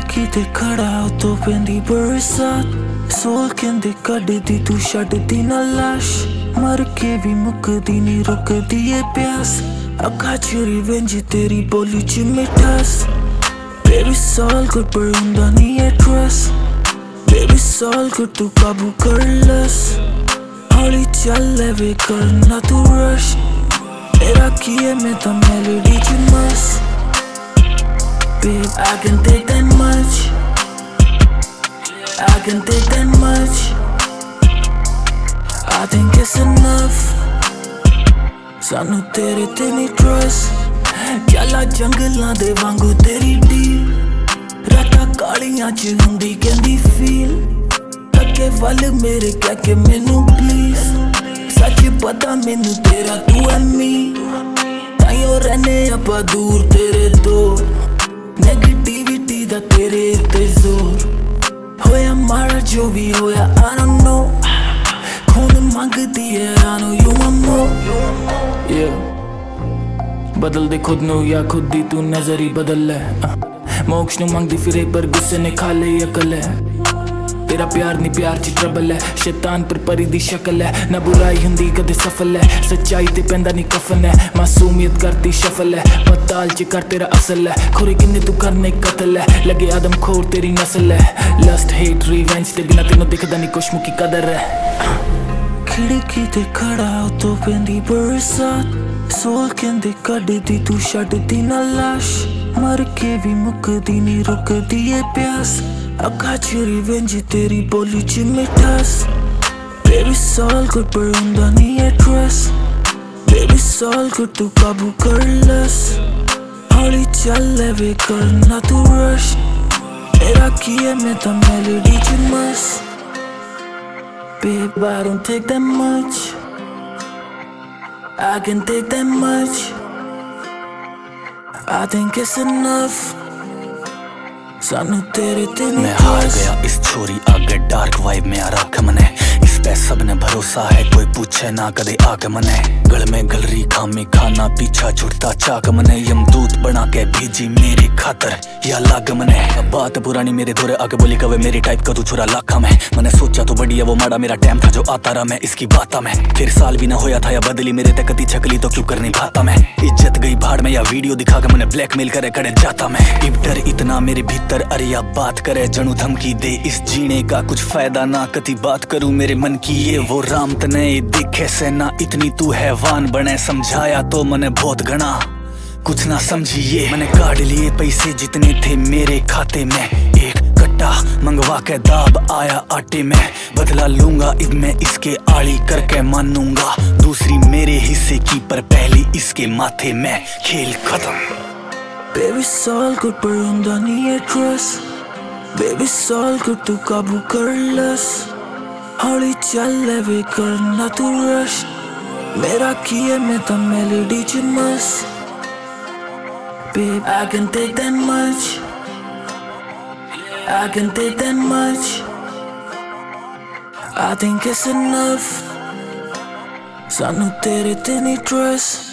खिड़की ते खड़ा तो पेंदी बरसात सोल कहंदे कड्डदी तू छड्डदी ना लाश मर के भी मुकदी नी रुकदी ए प्यास अखा च रिवेंज तेरी बोली च मिठास Baby it's all good पर हुंदा नी ए trust Baby it's all good तू काबू कर लस हौली चल ले वे करना तू रश मेरा किए मैं तो मेलोडी च मस्त Babe, I can take that much I can take that much I think it's enough सानू तेरे ते नहीं trust चला जंगलां दे वांगू तेरी डील रातां कालियां च हुंदी कहंदी फील अगे वल मेरे कह के मैनू प्लीज सच पता मैनू तेरा तू है मी ताइयों रहने आपां दूर तेरे तो नेगेटिविटी दा तेरे ते जोर होया माड़ा जो भी होया I don't know खून मंगदी है I know you want more yeah बदल दे खुद नू या खुद दी तू नजर ही बदल ले मोक्ष नू मंगदी फिरे पर गुस्से ने खा ले अकल है तेरा प्यार नी प्यार च ट्रबल है शैतान पर परी दी शक्ल है ना बुराई हुंदी कदे सफल है सच्चाई ते पैंदा नी कफन है मासूमियत करती शफल है पताल च कर तेरा असल है खोरे किन्ने तू करने कतल है लगे आदम खोर तेरी नस्ल है लस्ट हेट रिवेंज ते बिना तेनू दिखदा नी कुछ मुकी कदर है खिड़की ते खड़ा तो पेंदी बरसात सोल कहंदे कड्डदी तू छड्डदी ना लाश मर के भी मुकदी नी रुकदी ए प्यास अखा च रिवेंज तेरी बोली च मिठास Baby it's all good पर हुंदा नी ए trust Baby it's all good तू काबू कर लस हौली चल ले वे करना तू रश मेरा किए मैं तो मेलोडी च मस्त Babe I don't take that much I can take that much I think it's enough सानू तेरे ते नहीं मैं हार गया इस छोरी आगे डार्क वाइब में आ रखा मने इस पे सब ने भरोसा है कोई पूछे ना कदे आके मने गल में गलरी खामी खाना पीछा छुड़ता चाक मने यमदूत बना के भेजी मेरी खातर या लाग मने बात पुरानी मेरे धोरे आके बोली कवे मेरी टाइप का तू छुरा लाखा में मैंने सोचा तो बढ़िया वो माड़ा मेरा टाइम था जो आता रहा मैं इसकी बाता में फिर साल भी ना होया था या बदली मेरे ते कती छकली तो क्यों करनी भाता मैं इज्जत गई भाड़ में या वीडियो दिखा के मैंने ब्लैकमेल करे करे जाता मैं इब डर इतना मेरे भीतर अरे या बात करे जणू धमकी दे इस जीने का कुछ फायदा ना कती बात करूं मेरे मन की ये वो राम तने दिखे से ना इतनी तू हैवान बने समझाया तो मने बहुत घना कुछ ना समझिए मैंने काट लिए पैसे जितने थे मेरे खाते में एक कट्टा मंगवा के दाब आया आटे में बदला लूंगा इब मैं इसके आड़ी करके मानूंगा दूसरी मेरे हिस्से की पर पहली इसके माथे में खेल खत्म Baby it's all good पर हुंदा नी ए trust Baby it's all good तू काबू कर लस हौली चल ले वे करना तू रश मेरा किए मैं तो मेलोडी च मस्त Babe I can take that much I can take that much I think it's enough सानू तेरे ते नहीं trust